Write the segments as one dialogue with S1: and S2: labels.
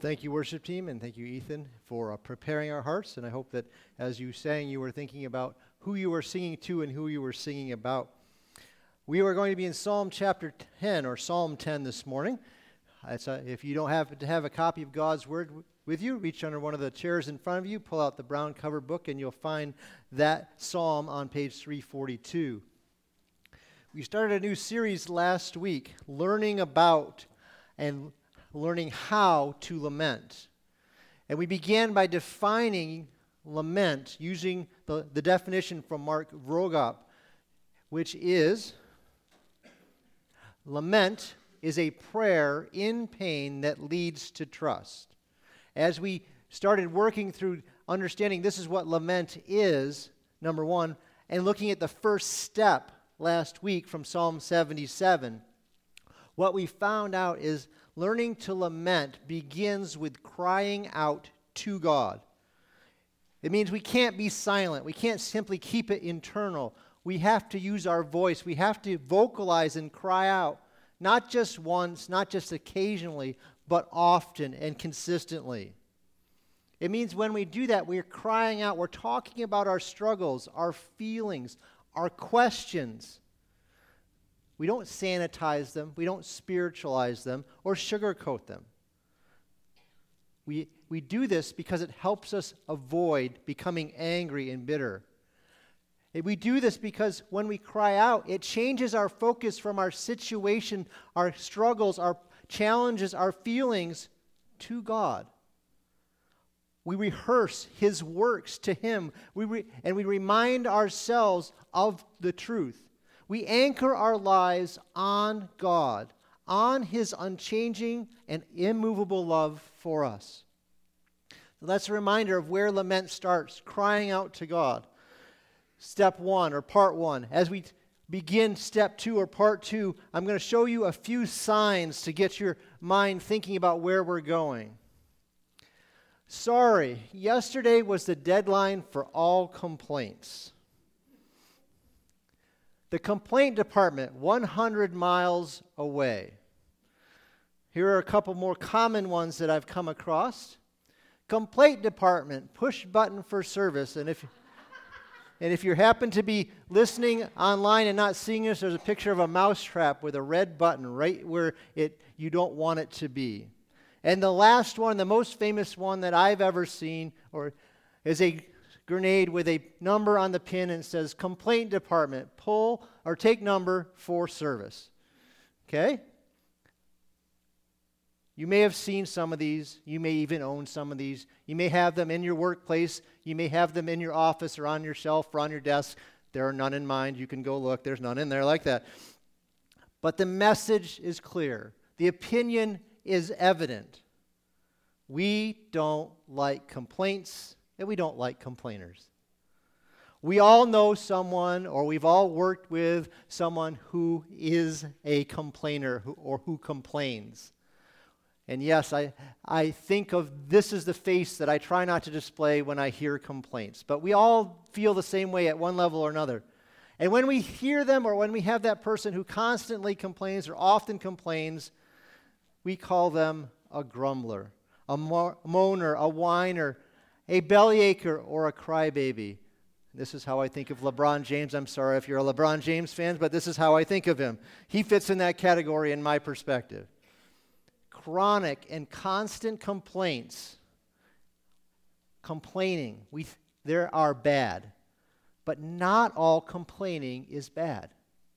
S1: Thank you, worship team, and thank you, Ethan, for preparing our hearts. And I hope that as you sang, you were thinking about who you were singing to and who you were singing about. We are going to be in Psalm chapter 10, or Psalm 10 this morning. If you don't happen to have a copy of God's Word with you, reach under one of the chairs in front of you, pull out the brown cover book, and you'll find that psalm on page 342. We started a new series last week, learning about and learning how to lament. And we began by defining lament using the definition from Mark Vroegop, which is, lament is a prayer in pain that leads to trust. As we started working through understanding this is what lament is, number one, and looking at the first step last week from Psalm 77, what we found out is learning to lament begins with crying out to God. It means we can't be silent. We can't simply keep it internal. We have to use our voice. We have to vocalize and cry out, not just once, not just occasionally, but often and consistently. It means when we do that, we're crying out. We're talking about our struggles, our feelings, our questions. We don't sanitize them, we don't spiritualize them, or sugarcoat them. We do this because it helps us avoid becoming angry and bitter. We do this because when we cry out, it changes our focus from our situation, our struggles, our challenges, our feelings to God. We rehearse His works to Him, and we remind ourselves of the truth. We anchor our lives on God, on His unchanging and immovable love for us. So that's a reminder of where lament starts, crying out to God. Step one, or part one. As we begin step two, or part two, I'm going to show you a few signs to get your mind thinking about where we're going. Sorry, yesterday was the deadline for all complaints. The complaint department, 100 miles away. Here are a couple more common ones that I've come across. Complaint department, push button for service. And if you happen to be listening online and not seeing this, there's a picture of a mousetrap with a red button right where you don't want it to be. And the last one, the most famous one that I've ever seen, is a grenade with a number on the pin and it says complaint department, pull or take number for service. Okay? You may have seen some of these. You may even own some of these. You may have them in your workplace. You may have them in your office or on your shelf or on your desk. There are none in mine. You can go look. There's none in there like that. But the message is clear. The opinion is evident. We don't like complaints. And we don't like complainers. We all know someone, or we've all worked with someone who is a complainer or who complains. And yes, I think of this as the face that I try not to display when I hear complaints. But we all feel the same way at one level or another. And when we hear them, or when we have that person who constantly complains or often complains, we call them a grumbler, a moaner, a whiner, a bellyacher, or a crybaby. This is how I think of LeBron James. I'm sorry if you're a LeBron James fan, but this is how I think of him. He fits in that category in my perspective. Chronic and constant complaints, complaining, there are bad. But not all complaining is bad.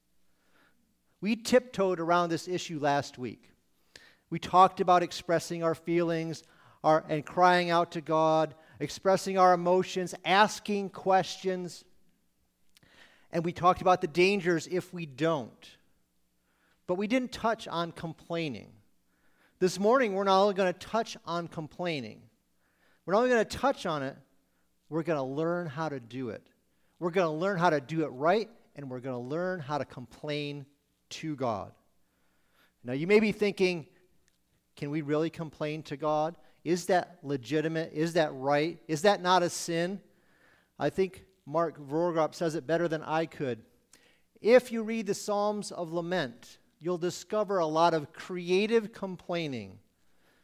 S1: We tiptoed around this issue last week. We talked about expressing our feelings and crying out to God, expressing our emotions, asking questions. And we talked about the dangers if we don't. But we didn't touch on complaining. This morning, we're not only going to touch on complaining. We're not only going to touch on it, we're going to learn how to do it. We're going to learn how to do it right, and we're going to learn how to complain to God. Now, you may be thinking, can we really complain to God? Is that legitimate? Is that right? Is that not a sin? I think Mark Vroegop says it better than I could. If you read the Psalms of Lament, you'll discover a lot of creative complaining.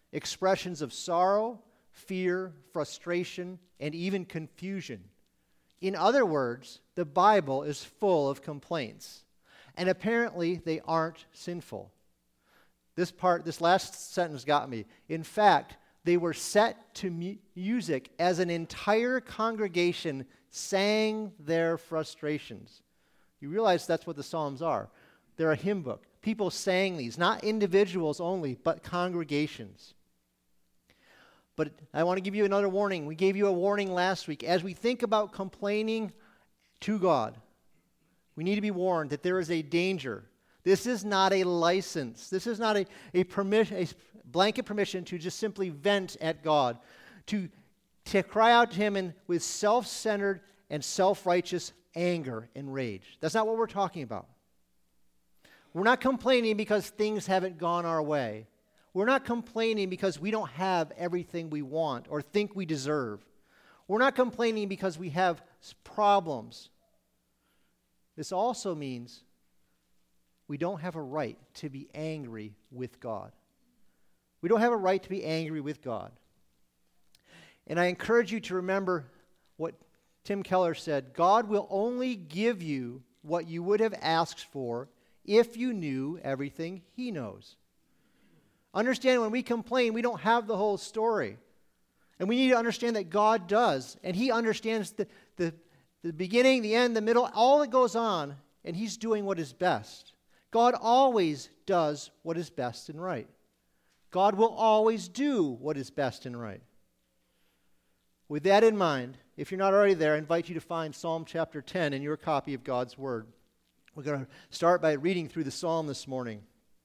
S1: expressions of sorrow, fear, frustration, and even confusion. In other words, the Bible is full of complaints, and apparently they aren't sinful. This last sentence got me. In fact, they were set to music as an entire congregation sang their frustrations. You realize that's what the Psalms are. They're a hymn book. People sang these, not individuals only, but congregations. But I want to give you another warning. We gave you a warning last week. As we think about complaining to God, we need to be warned that there is a danger. This is not a license. This is not a blanket permission to just simply vent at God, to cry out to Him with self-centered and self-righteous anger and rage. That's not what we're talking about. We're not complaining because things haven't gone our way. We're not complaining because we don't have everything we want or think we deserve. We're not complaining because we have problems. This also means we don't have a right to be angry with God. We don't have a right to be angry with God. And I encourage you to remember what Tim Keller said. God will only give you what you would have asked for if you knew everything He knows. Understand, when we complain, we don't have the whole story. And we need to understand that God does. And He understands the beginning, the end, the middle, all that goes on. And He's doing what is best. God always does what is best and right. God will always do what is best and right. With that in mind, if you're not already there, I invite you to find Psalm chapter 10 in your copy of God's Word. We're going to start by reading through the psalm this morning.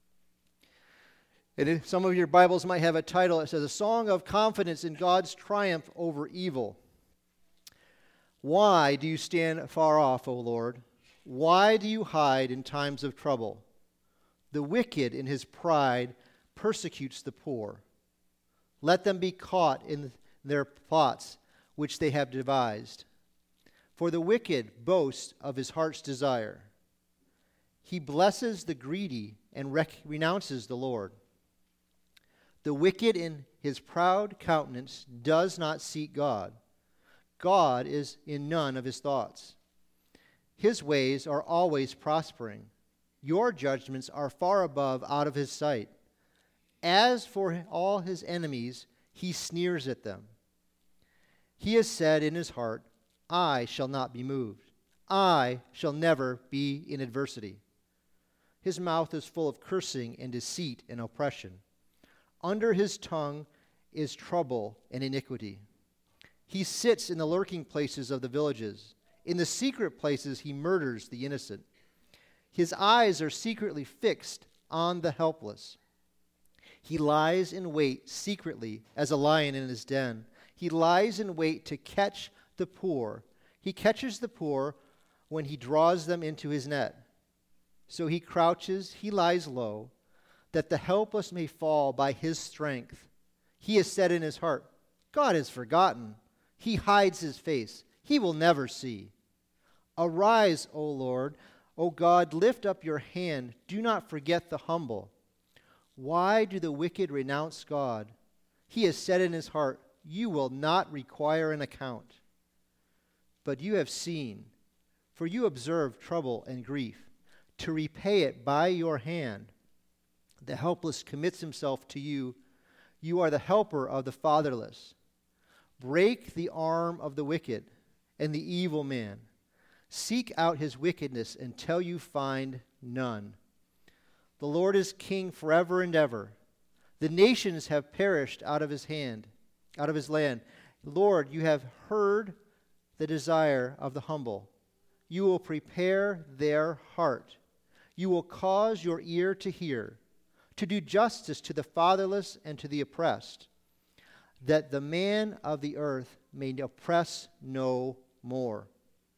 S1: And some of your Bibles might have a title. It says, A Song of Confidence in God's Triumph Over Evil. Why do you stand far off, O Lord? Why do you hide in times of trouble? The wicked in his pride persecutes the poor. Let them be caught in their plots which they have devised. For the wicked boasts of his heart's desire. He blesses the greedy and renounces the Lord. The wicked in his proud countenance does not seek God. God is in none of his thoughts. His ways are always prospering. Your judgments are far above out of his sight. As for all his enemies, he sneers at them. He has said in his heart, I shall not be moved. I shall never be in adversity. His mouth is full of cursing and deceit and oppression. Under his tongue is trouble and iniquity. He sits in the lurking places of the villages. In the secret places he murders the innocent. His eyes are secretly fixed on the helpless. He lies in wait secretly as a lion in his den. He lies in wait to catch the poor. He catches the poor when he draws them into his net. So he crouches, he lies low, that the helpless may fall by his strength. He has said in his heart, God has forgotten. He hides his face. He will never see. Arise, O Lord. O God, lift up your hand. Do not forget the humble. Why do the wicked renounce God? He has said in his heart, you will not require an account. But you have seen, for you observe trouble and grief, to repay it by your hand. The helpless commits himself to you. You are the helper of the fatherless. Break the arm of the wicked and the evil man. Seek out his wickedness until you find none. The Lord is king forever and ever. The nations have perished out of his land. Lord, you have heard the desire of the humble. You will prepare their heart. You will cause your ear to hear, to do justice to the fatherless and to the oppressed, that the man of the earth may oppress no more.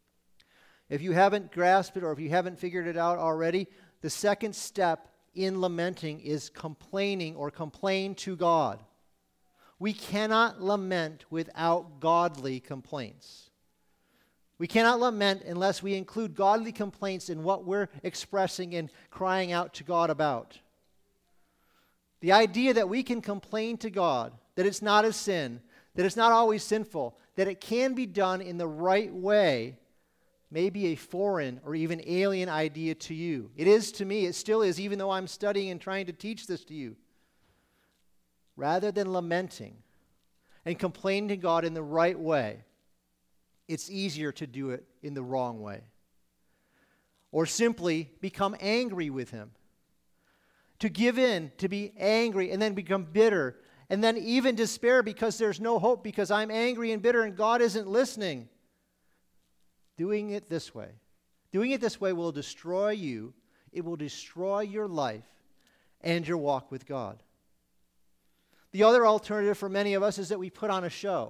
S1: If you haven't grasped it or if you haven't figured it out already, the second step in lamenting is complaining or complain to God. We cannot lament without godly complaints. We cannot lament unless we include godly complaints in what we're expressing and crying out to God about. The idea that we can complain to God, that it's not a sin, that it's not always sinful, that it can be done in the right way, may be a foreign or even alien idea to you. It is to me. It still is, even though I'm studying and trying to teach this to you. Rather than lamenting and complaining to God in the right way, it's easier to do it in the wrong way. Or simply become angry with Him. To give in, to be angry, and then become bitter, and then even despair because there's no hope because I'm angry and bitter and God isn't listening. Doing it this way will destroy you. It will destroy your life and your walk with God. The other alternative for many of us is that we put on a show.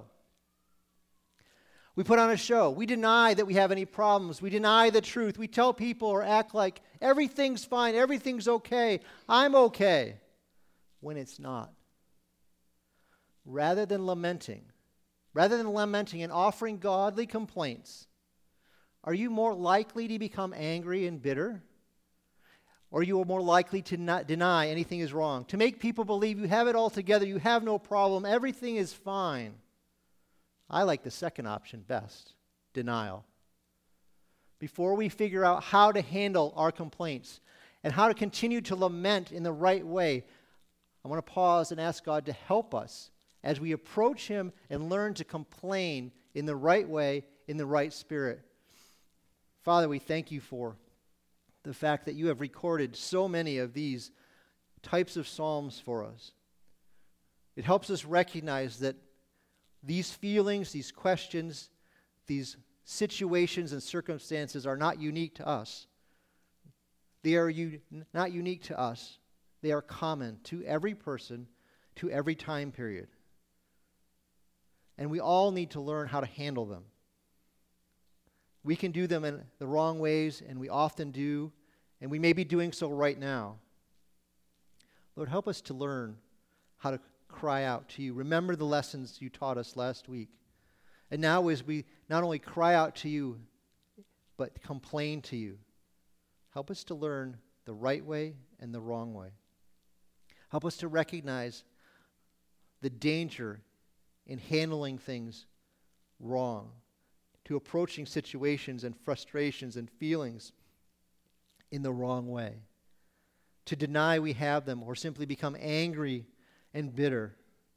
S1: We put on a show. We deny that we have any problems. We deny the truth. We tell people or act like everything's fine, everything's okay, I'm okay, when it's not. Rather than lamenting and offering godly complaints, are you more likely to become angry and bitter? Or you are more likely to not deny anything is wrong, to make people believe you have it all together, you have no problem, everything is fine? I like the second option best, denial. Before we figure out how to handle our complaints and how to continue to lament in the right way, I want to pause and ask God to help us as we approach Him and learn to complain in the right way, in the right spirit. Father, we thank You for the fact that You have recorded so many of these types of psalms for us. It helps us recognize that these feelings, these questions, these situations and circumstances are not unique to us. They are not unique to us. They are common to every person, to every time period. And we all need to learn how to handle them. We can do them in the wrong ways, and we often do, and we may be doing so right now. Lord, help us to learn how to cry out to You. Remember the lessons You taught us last week. And now as we not only cry out to You, but complain to You, help us to learn the right way and the wrong way. Help us to recognize the danger in handling things wrong, to approaching situations and frustrations and feelings in the wrong way, to deny we have them or simply become angry and bitter.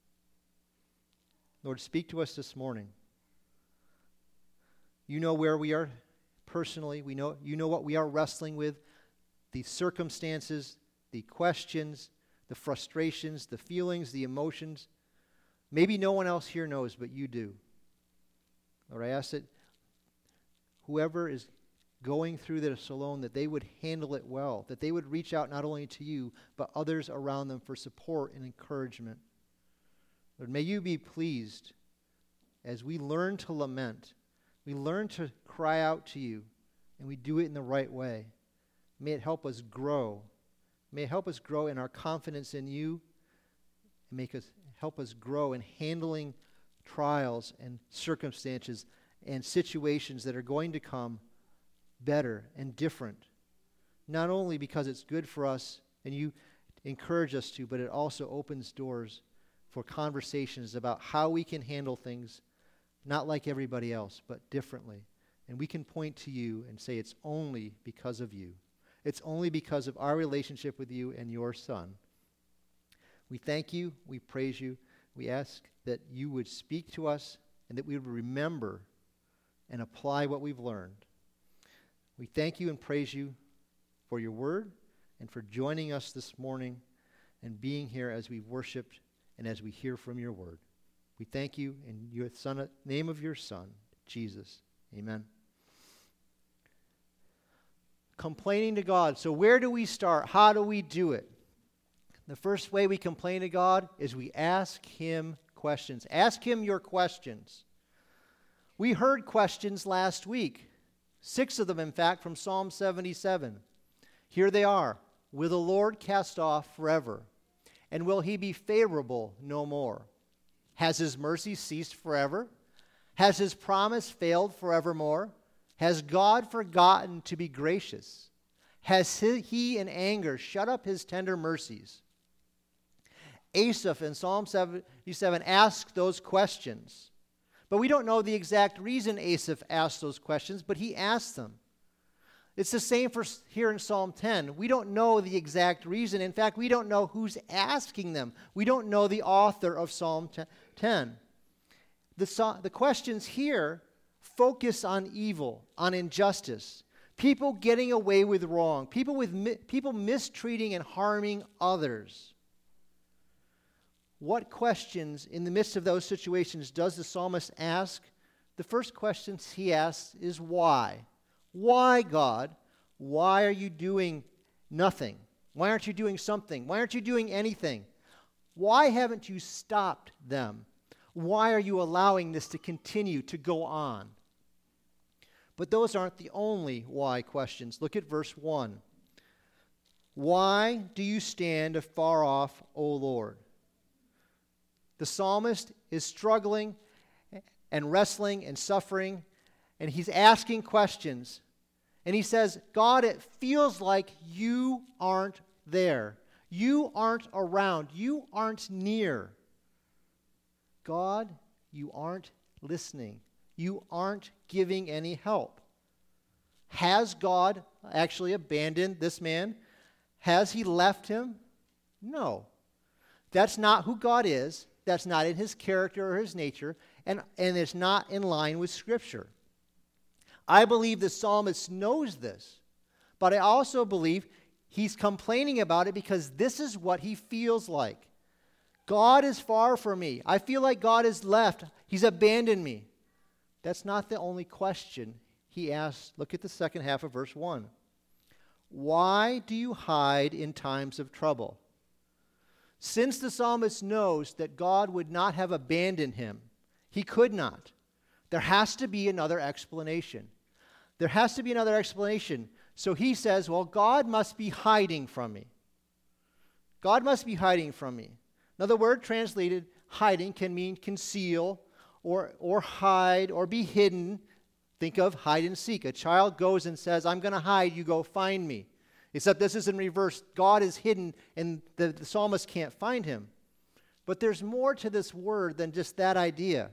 S1: Lord, speak to us this morning. You know where we are personally. You know what we are wrestling with, the circumstances, the questions, the frustrations, the feelings, the emotions. Maybe no one else here knows, but You do. Lord, I ask that whoever is going through this alone, that they would handle it well, that they would reach out not only to You, but others around them for support and encouragement. Lord, may You be pleased as we learn to lament, we learn to cry out to You, and we do it in the right way. May it help us grow. May it help us grow in our confidence in You, and help us grow in handling trials and circumstances and situations that are going to come better and different. Not only because it's good for us and You encourage us to, but it also opens doors for conversations about how we can handle things not like everybody else, but differently. And we can point to You and say it's only because of You. It's only because of our relationship with You and Your Son. We thank You. We praise You. We ask that You would speak to us and that we would remember and apply what we've learned. We thank You and praise You for Your word and for joining us this morning and being here as we've worshiped and as we hear from Your word. We thank You in the name of Your Son, Jesus. Amen. Complaining to God. So where do we start? How do we do it? The first way we complain to God is we ask Him questions. Ask Him your questions. We heard questions last week. 6 of them, in fact, from Psalm 77. Here they are. Will the Lord cast off forever? And will He be favorable no more? Has His mercy ceased forever? Has His promise failed forevermore? Has God forgotten to be gracious? Has He in anger shut up His tender mercies? Asaph in Psalm 77 asks those questions. But we don't know the exact reason Asaph asked those questions, but he asked them. It's the same for here in Psalm 10. We don't know the exact reason. In fact, we don't know who's asking them. We don't know the author of Psalm 10. The questions here focus on evil, on injustice, people getting away with wrong, people mistreating and harming others. What questions in the midst of those situations does the psalmist ask? The first question he asks is why? Why, God? Why are you doing nothing? Why aren't you doing something? Why aren't you doing anything? Why haven't you stopped them? Why are you allowing this to continue to go on? But those aren't the only why questions. Look at verse 1. Why do you stand afar off, O Lord? The psalmist is struggling and wrestling and suffering, and he's asking questions. And he says, God, it feels like you aren't there. You aren't around. You aren't near. God, you aren't listening. You aren't giving any help. Has God actually abandoned this man? Has he left him? No. That's not who God is. That's not in his character or his nature, and it's not in line with Scripture. I believe the psalmist knows this, but I also believe he's complaining about it because this is what he feels like. God is far from me. I feel like God has left. He's abandoned me. That's not the only question he asks. Look at the second half of verse 1. Why do you hide in times of trouble? Since the psalmist knows that God would not have abandoned him, he could not. There has to be another explanation. There has to be another explanation. So he says, well, God must be hiding from me. God must be hiding from me. Now, the word translated hiding can mean conceal or hide or be hidden. Think of hide and seek. A child goes and says, I'm going to hide, you go find me. Except this is in reverse. God is hidden and the psalmist can't find him. But there's more to this word than just that idea.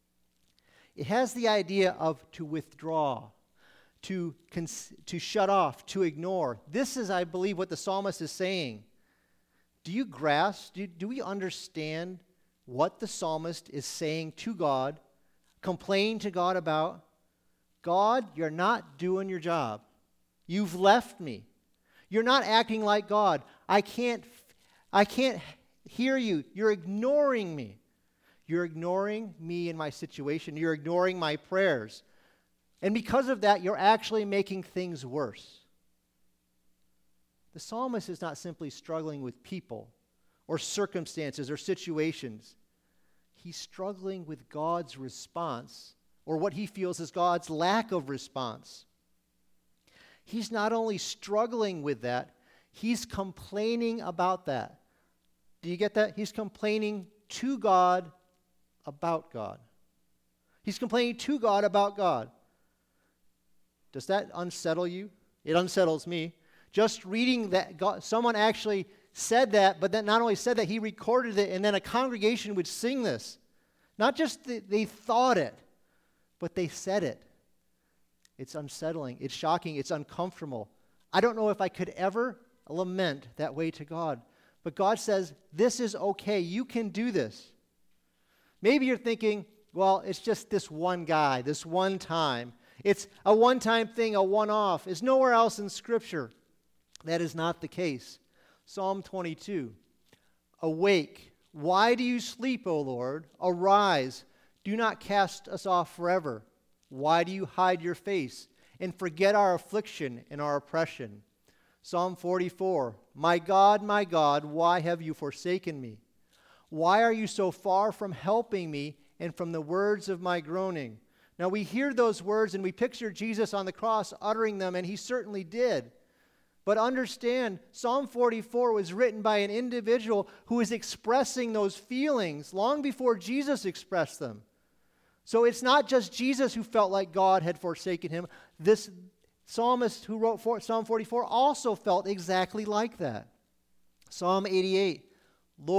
S1: It has the idea of to withdraw, to shut off, to ignore. This is, I believe, what the psalmist is saying. Do you grasp, do we understand what the psalmist is saying to God, complaining to God about? God, you're not doing your job. You've left me. You're not acting like God. I can't hear you. You're ignoring me. You're ignoring me and my situation. You're ignoring my prayers. And because of that, you're actually making things worse. The psalmist is not simply struggling with people or circumstances or situations. He's struggling with God's response, or what he feels is God's lack of response. He's not only struggling with that, he's complaining about that. Do you get that? He's complaining to God about God. He's complaining to God about God. Does that unsettle you? It unsettles me. Just reading that, someone actually said that, but then not only said that, he recorded it, and then a congregation would sing this. Not just they thought it, but they said it. It's unsettling. It's shocking. It's uncomfortable. I don't know if I could ever lament that way to God. But God says, this is okay. You can do this. Maybe you're thinking, well, it's just this one guy, this one time. It's a one-time thing, a one-off. It's nowhere else in Scripture. That is not the case. Psalm 22. Awake. Why do you sleep, O Lord? Arise. Do not cast us off forever. Why do you hide your face and forget our affliction and our oppression? Psalm 44. My God, why have you forsaken me? Why are you so far from helping me and from the words of my groaning? Now we hear those words and we picture Jesus on the cross uttering them, and he certainly did. But understand, Psalm 44 was written by an individual who is expressing those feelings long before Jesus expressed them. So it's not just Jesus who felt like God had forsaken him. This psalmist who wrote Psalm 44 also felt exactly like that. Psalm 88, Lord,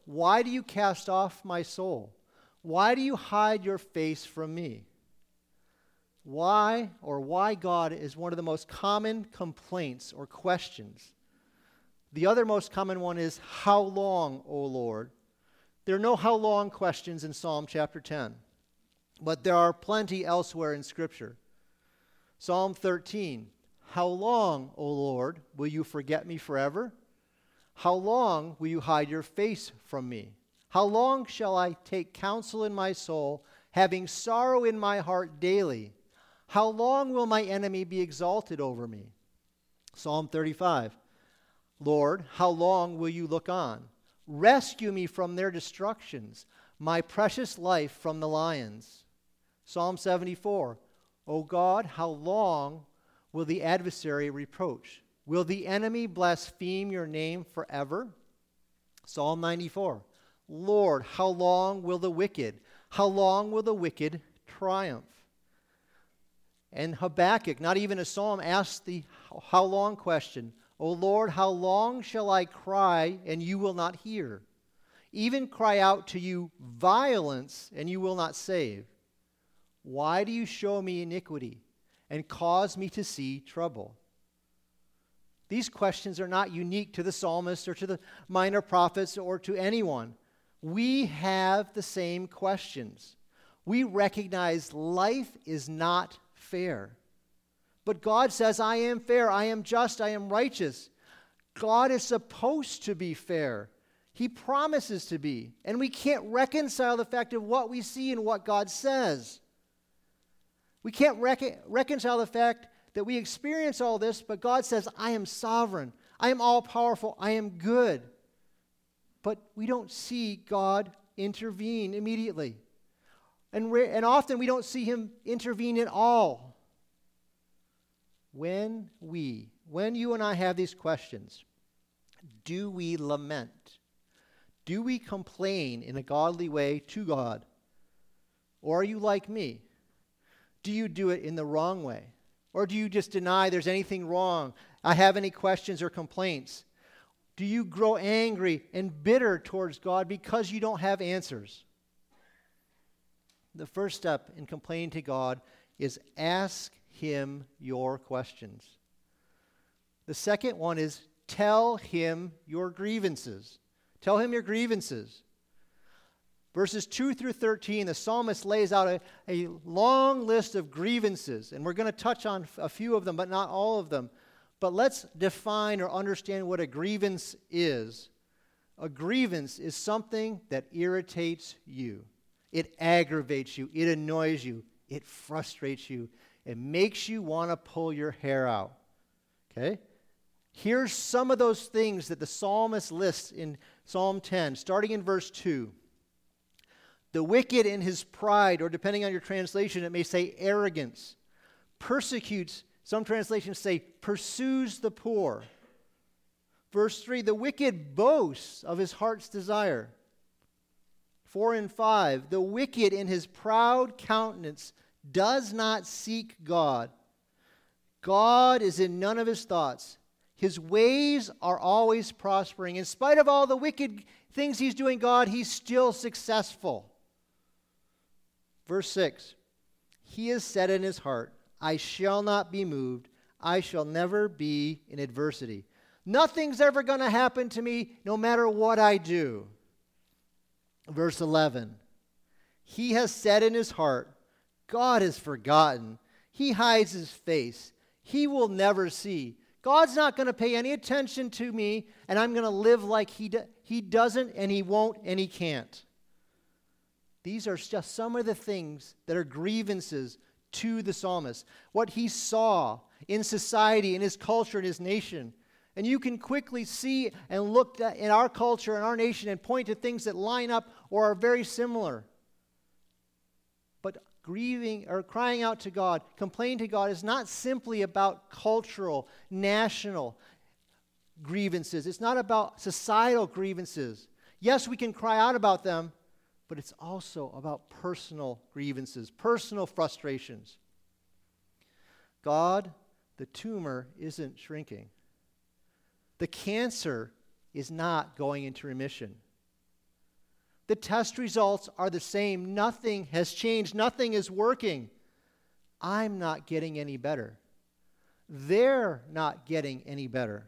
S1: why do you cast off my soul? Why do you hide your face from me? Why God is one of the most common complaints or questions. The other most common one is, how long, O Lord? There are no how long questions in Psalm chapter 10, but there are plenty elsewhere in Scripture. Psalm 13, how long, O Lord, will you forget me forever? How long will you hide your face from me? How long shall I take counsel in my soul, having sorrow in my heart daily? How long will my enemy be exalted over me? Psalm 35, Lord, how long will you look on? Rescue me from their destructions, my precious life from the lions. Psalm 74, O God, how long will the adversary reproach? Will the enemy blaspheme your name forever? Psalm 94, Lord, how long will the wicked triumph? And Habakkuk, not even a psalm, asked the how long question. O Lord, how long shall I cry and you will not hear? Even cry out to you violence and you will not save. Why do you show me iniquity and cause me to see trouble? These questions are not unique to the psalmist or to the minor prophets or to anyone. We have the same questions. We recognize life is not fair. But God says, I am fair, I am just, I am righteous. God is supposed to be fair. He promises to be. And we can't reconcile the fact of what we see and what God says. We can't reconcile the fact that we experience all this, but God says, I am sovereign, I am all-powerful, I am good. But we don't see God intervene immediately. And often we don't see him intervene at all. When you and I have these questions, do we lament? Do we complain in a godly way to God? Or are you like me? Do you do it in the wrong way? Or do you just deny there's anything wrong? I have any questions or complaints? Do you grow angry and bitter towards God because you don't have answers? The first step in complaining to God is ask him your questions. The second one is tell him your grievances. Tell him your grievances. Verses 2 through 13, the psalmist lays out a long list of grievances, and we're going to touch on a few of them, but not all of them. But let's define or understand what a grievance is. A grievance is something that irritates you. It aggravates you. It annoys you. It frustrates you. It makes you want to pull your hair out. Okay? Here's some of those things that the psalmist lists in Psalm 10, starting in verse 2. The wicked in his pride, or depending on your translation, it may say arrogance, persecutes, some translations say pursues the poor. Verse 3, the wicked boasts of his heart's desire. 4 and 5, the wicked in his proud countenance does not seek God. God is in none of his thoughts. His ways are always prospering. In spite of all the wicked things he's doing, God, he's still successful. Verse 6, he has said in his heart, I shall not be moved. I shall never be in adversity. Nothing's ever going to happen to me no matter what I do. Verse 11, he has said in his heart, God has forgotten. He hides his face. He will never see. God's not going to pay any attention to me, and I'm going to live like he doesn't, and he won't, and he can't. These are just some of the things that are grievances to the psalmist. What he saw in society, in his culture, in his nation. And you can quickly see and look in our culture and our nation and point to things that line up or are very similar. But grieving or crying out to God, complaining to God is not simply about cultural, national grievances. It's not about societal grievances. Yes, we can cry out about them, but it's also about personal grievances, personal frustrations. God, the tumor isn't shrinking. The cancer is not going into remission. The test results are the same. Nothing has changed. Nothing is working. I'm not getting any better. They're not getting any better.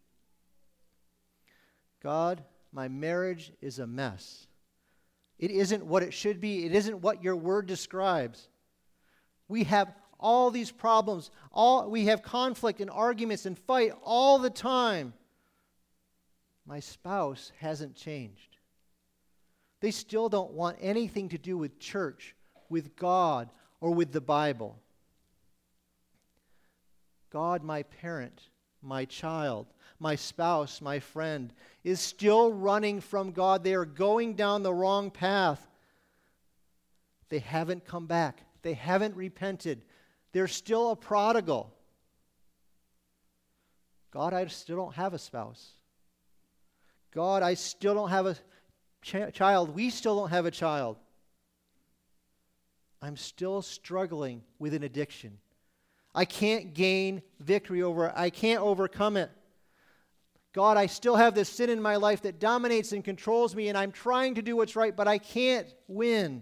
S1: God, my marriage is a mess. It isn't what it should be. It isn't what your word describes. We have all these problems. We have conflict and arguments and fight all the time. My spouse hasn't changed. They still don't want anything to do with church, with God, or with the Bible. God, my parent, my child, my spouse, my friend, is still running from God. They are going down the wrong path. They haven't come back. They haven't repented. They're still a prodigal. God, I still don't have a spouse. God, I still don't have a child. We still don't have a child. I'm still struggling with an addiction. I can't gain victory over it. I can't overcome it. God, I still have this sin in my life that dominates and controls me, and I'm trying to do what's right, but I can't win.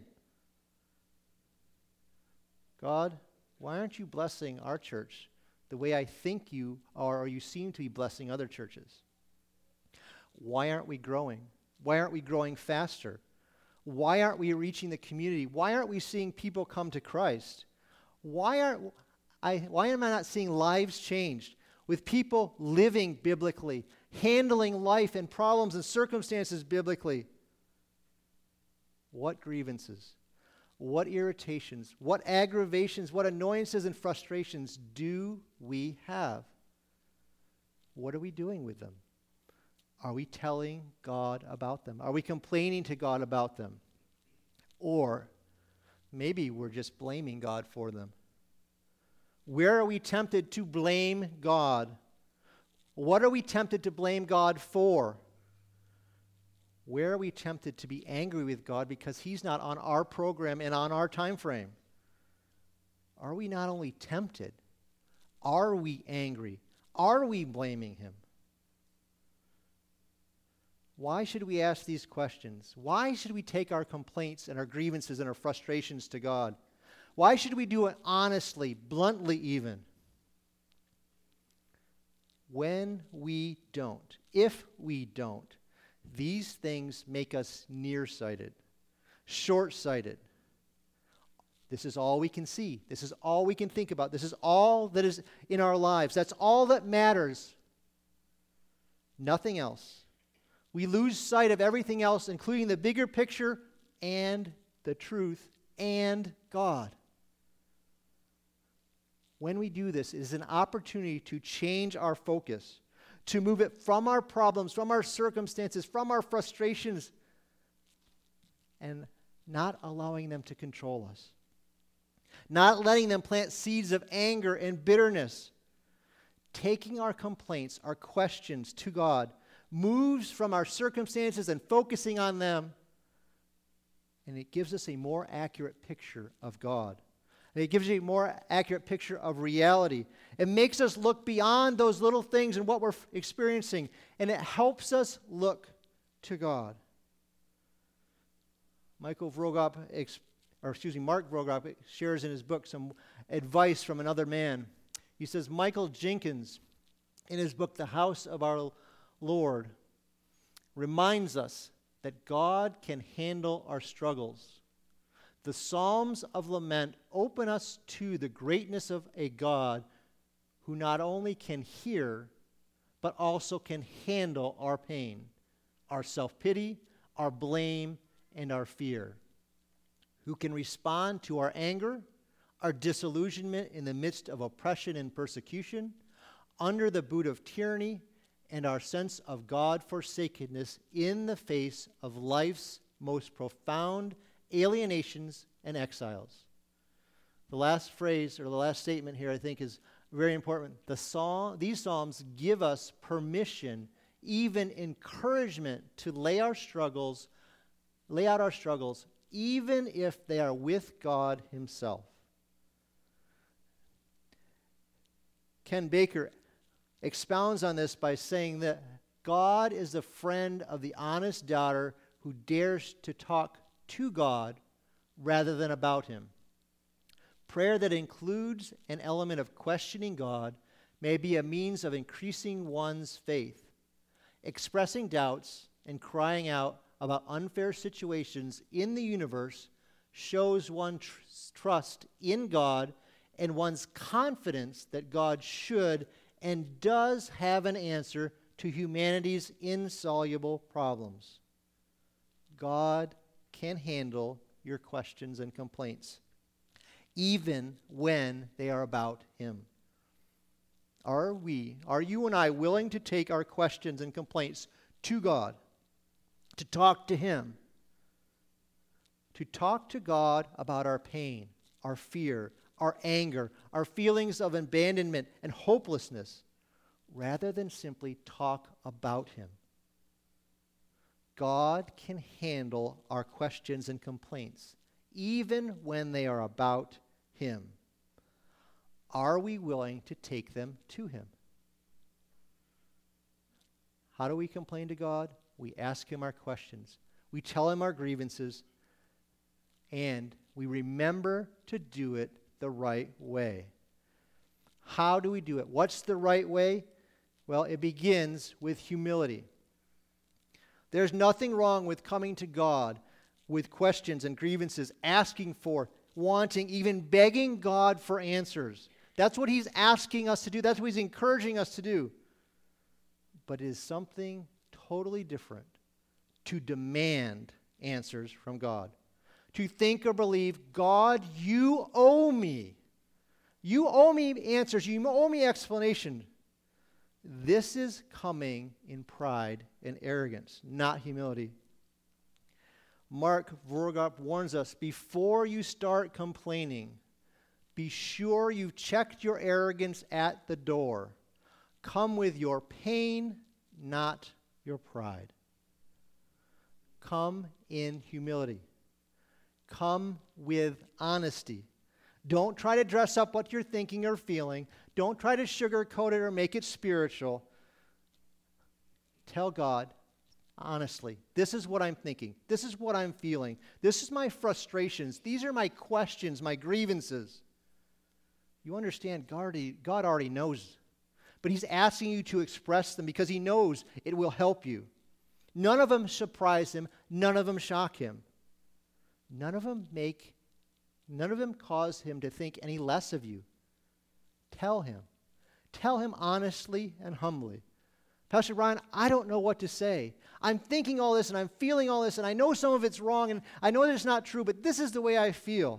S1: God, why aren't you blessing our church the way I think you are, or you seem to be blessing other churches? Why aren't we growing? Why aren't we growing faster? Why aren't we reaching the community? Why aren't we seeing people come to Christ? Why am I not seeing lives changed with people living biblically, handling life and problems and circumstances biblically? What grievances, what irritations, what aggravations, what annoyances and frustrations do we have? What are we doing with them? Are we telling God about them? Are we complaining to God about them? Or maybe we're just blaming God for them. Where are we tempted to blame God? What are we tempted to blame God for? Where are we tempted to be angry with God because He's not on our program and on our time frame? Are we not only tempted, are we angry? Are we blaming Him? Why should we ask these questions? Why should we take our complaints and our grievances and our frustrations to God? Why should we do it honestly, bluntly even? When we don't, if we don't, these things make us nearsighted, short-sighted. This is all we can see. This is all we can think about. This is all that is in our lives. That's all that matters. Nothing else. We lose sight of everything else, including the bigger picture and the truth and God. When we do this, it is an opportunity to change our focus, to move it from our problems, from our circumstances, from our frustrations, and not allowing them to control us. Not letting them plant seeds of anger and bitterness. Taking our complaints, our questions to God, moves from our circumstances and focusing on them, and it gives us a more accurate picture of God. And it gives you a more accurate picture of reality. It makes us look beyond those little things and what we're experiencing, and it helps us look to God. Mark Vroegop shares in his book some advice from another man. He says, Michael Jenkins, in his book, The House of Our Lord, reminds us that God can handle our struggles. The Psalms of Lament open us to the greatness of a God who not only can hear, but also can handle our pain, our self-pity, our blame, and our fear. Who can respond to our anger, our disillusionment in the midst of oppression and persecution, under the boot of tyranny, and our sense of God-forsakenness in the face of life's most profound alienations and exiles. The last phrase, or the last statement here, I think is very important. These Psalms give us permission, even encouragement, to lay out our struggles, even if they are with God Himself. Ken Baker expounds on this by saying that God is the friend of the honest doubter who dares to talk to God rather than about him. Prayer that includes an element of questioning God may be a means of increasing one's faith. Expressing doubts and crying out about unfair situations in the universe shows one's trust in God and one's confidence that God should and does have an answer to humanity's insoluble problems. God can handle your questions and complaints, even when they are about him. Are you and I willing to take our questions and complaints to God, to talk to him, to talk to God about our pain, our fear, our anger, our feelings of abandonment and hopelessness, rather than simply talk about him? God can handle our questions and complaints, even when they are about him. Are we willing to take them to him? How do we complain to God? We ask him our questions. We tell him our grievances, and we remember to do it the right way. How do we do it? What's the right way? Well, it begins with humility. There's nothing wrong with coming to God with questions and grievances, asking for, wanting, even begging God for answers. That's what he's asking us to do. That's what he's encouraging us to do. But it is something totally different to demand answers from God. To think or believe, God, you owe me. You owe me answers. You owe me explanation. This is coming in pride and arrogance, not humility. Mark Vroegop warns us, before you start complaining, be sure you've checked your arrogance at the door. Come with your pain, not your pride. Come in humility. Come with honesty. Don't try to dress up what you're thinking or feeling. Don't try to sugarcoat it or make it spiritual. Tell God, honestly, this is what I'm thinking. This is what I'm feeling. This is my frustrations. These are my questions, my grievances. You understand, God already knows. But he's asking you to express them because he knows it will help you. None of them surprise him. None of them shock him. None of them cause him to think any less of you. Tell him. Tell him honestly and humbly. Pastor Brian, I don't know what to say. I'm thinking all this and I'm feeling all this and I know some of it's wrong and I know that it's not true, but this is the way I feel.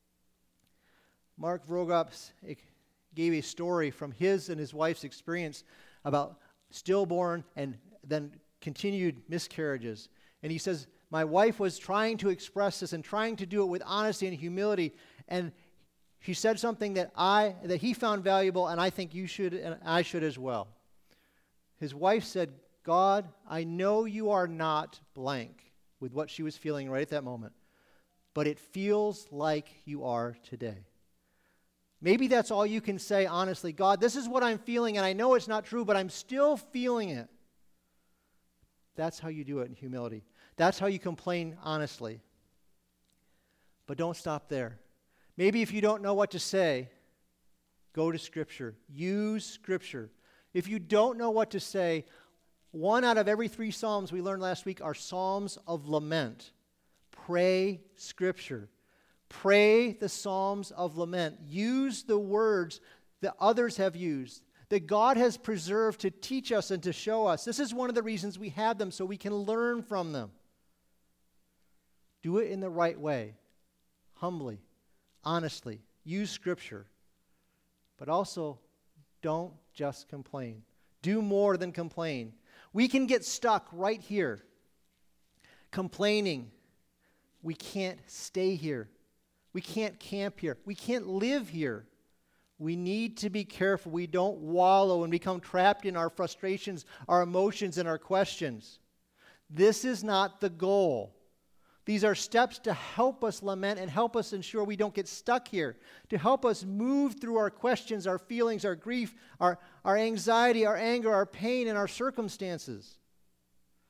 S1: Mark Vroegop gave a story from his and his wife's experience about stillborn and then continued miscarriages. And he says, my wife was trying to express this and trying to do it with honesty and humility, and she said something that he found valuable, and I think you should and I should as well. His wife said, God, I know you are not blank with what she was feeling right at that moment, but it feels like you are today. Maybe that's all you can say honestly. God, this is what I'm feeling, and I know it's not true, but I'm still feeling it. That's how you do it in humility. That's how you complain honestly. But don't stop there. Maybe if you don't know what to say, go to Scripture. Use Scripture. If you don't know what to say, 1 out of every 3 Psalms we learned last week are Psalms of lament. Pray Scripture. Pray the Psalms of lament. Use the words that others have used, that God has preserved to teach us and to show us. This is one of the reasons we have them, so we can learn from them. Do it in the right way, humbly, honestly. Use Scripture. But also, don't just complain. Do more than complain. We can get stuck right here, complaining. We can't stay here. We can't camp here. We can't live here. We need to be careful we don't wallow and become trapped in our frustrations, our emotions, and our questions. This is not the goal. These are steps to help us lament and help us ensure we don't get stuck here, to help us move through our questions, our feelings, our grief, our anxiety, our anger, our pain, and our circumstances.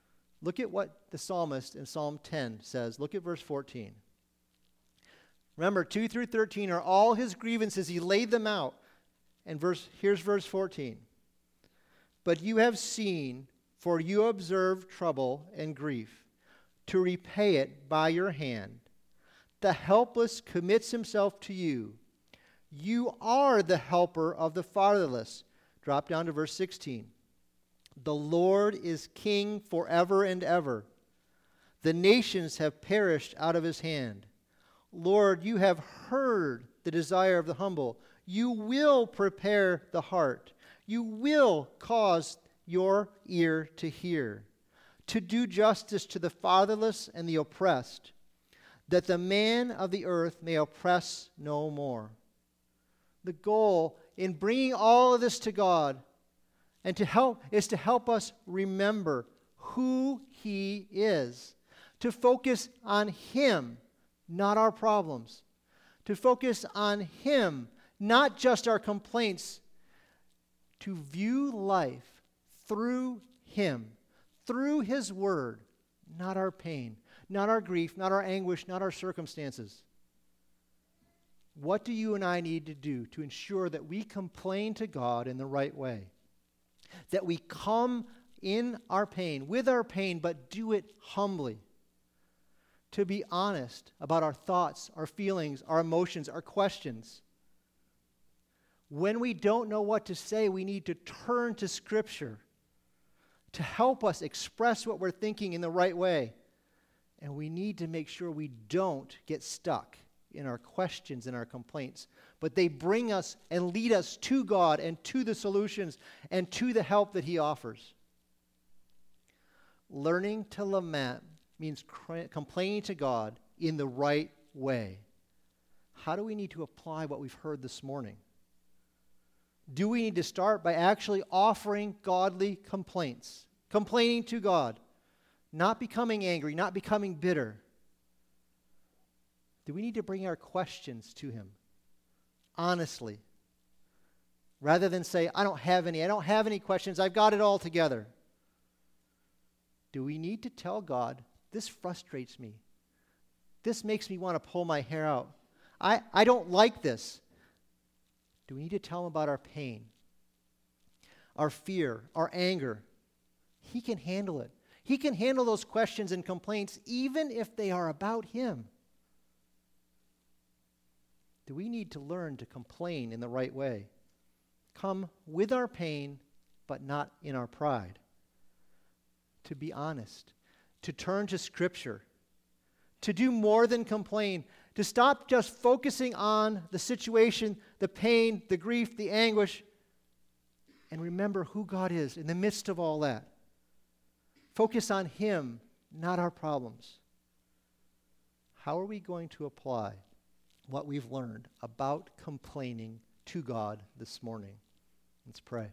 S1: Look at what the psalmist in Psalm 10 says. Look at verse 14. Remember, 2 through 13 are all his grievances. He laid them out. And here's verse 14. But you have seen, for you observe trouble and grief, to repay it by your hand. The helpless commits himself to you. You are the helper of the fatherless. Drop down to verse 16. The Lord is king forever and ever. The nations have perished out of his hand. Lord, you have heard the desire of the humble. You will prepare the heart. You will cause your ear to hear, to do justice to the fatherless and the oppressed, that the man of the earth may oppress no more. The goal in bringing all of this to God and is to help us remember who he is, to focus on him, not our problems, to focus on him, not just our complaints, to view life through him, through his word, not our pain, not our grief, not our anguish, not our circumstances. What do you and I need to do to ensure that we complain to God in the right way? That we come in our pain, with our pain, but do it humbly. To be honest about our thoughts, our feelings, our emotions, our questions. When we don't know what to say, we need to turn to Scripture to help us express what we're thinking in the right way. And we need to make sure we don't get stuck in our questions and our complaints, but they bring us and lead us to God and to the solutions and to the help that he offers. Learning to lament means complaining to God in the right way. How do we need to apply what we've heard this morning? Do we need to start by actually offering godly complaints, complaining to God, not becoming angry, not becoming bitter? Do we need to bring our questions to him honestly, rather than say, I don't have any questions, I've got it all together? Do we need to tell God, this frustrates me, this makes me want to pull my hair out, I don't like this? Do we need to tell him about our pain, our fear, our anger? He can handle it. He can handle those questions and complaints even if they are about him. Do we need to learn to complain in the right way? Come with our pain, but not in our pride. To be honest, to turn to Scripture, to do more than complain, to stop just focusing on the situation, the pain, the grief, the anguish, and remember who God is in the midst of all that. Focus on him, not our problems. How are we going to apply what we've learned about complaining to God this morning? Let's pray.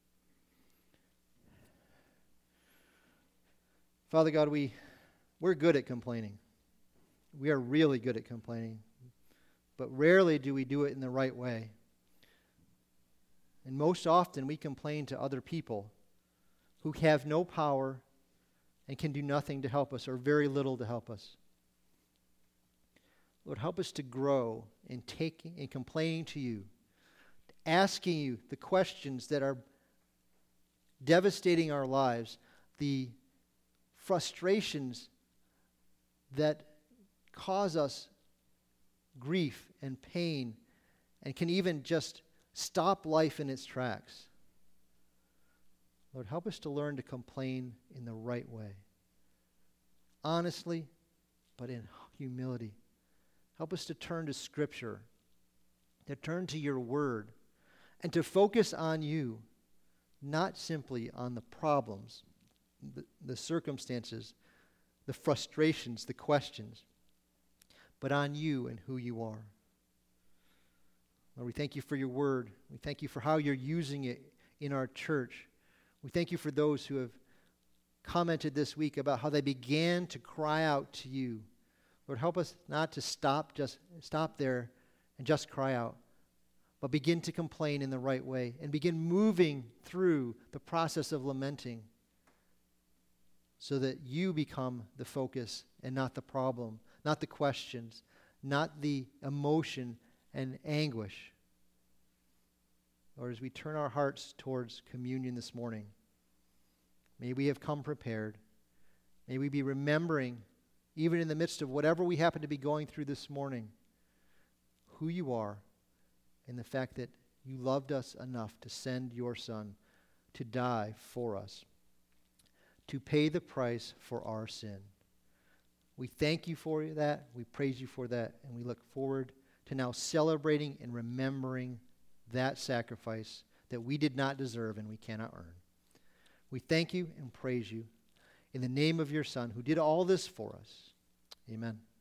S1: Father God, we're good at complaining. We are really good at complaining, but rarely do we do it in the right way. And most often we complain to other people who have no power and can do nothing to help us or very little to help us. Lord, help us to grow in complaining to you, asking you the questions that are devastating our lives, the frustrations that cause us grief and pain and can even just stop life in its tracks. Lord, help us to learn to complain in the right way, honestly, but in humility. Help us to turn to Scripture, to turn to your word, and to focus on you, not simply on the problems, the circumstances, the frustrations, the questions, but on you and who you are. Lord, we thank you for your word. We thank you for how you're using it in our church. We thank you for those who have commented this week about how they began to cry out to you. Lord, help us not to stop there and just cry out, but begin to complain in the right way and begin moving through the process of lamenting. so that you become the focus and not the problem, not the questions, not the emotion and anguish. Lord, as we turn our hearts towards communion this morning, may we have come prepared. May we be remembering, even in the midst of whatever we happen to be going through this morning, who you are and the fact that you loved us enough to send your Son to die for us, to pay the price for our sin. We thank you for that. We praise you for that. And we look forward to now celebrating and remembering that sacrifice that we did not deserve and we cannot earn. We thank you and praise you in the name of your Son who did all this for us. Amen.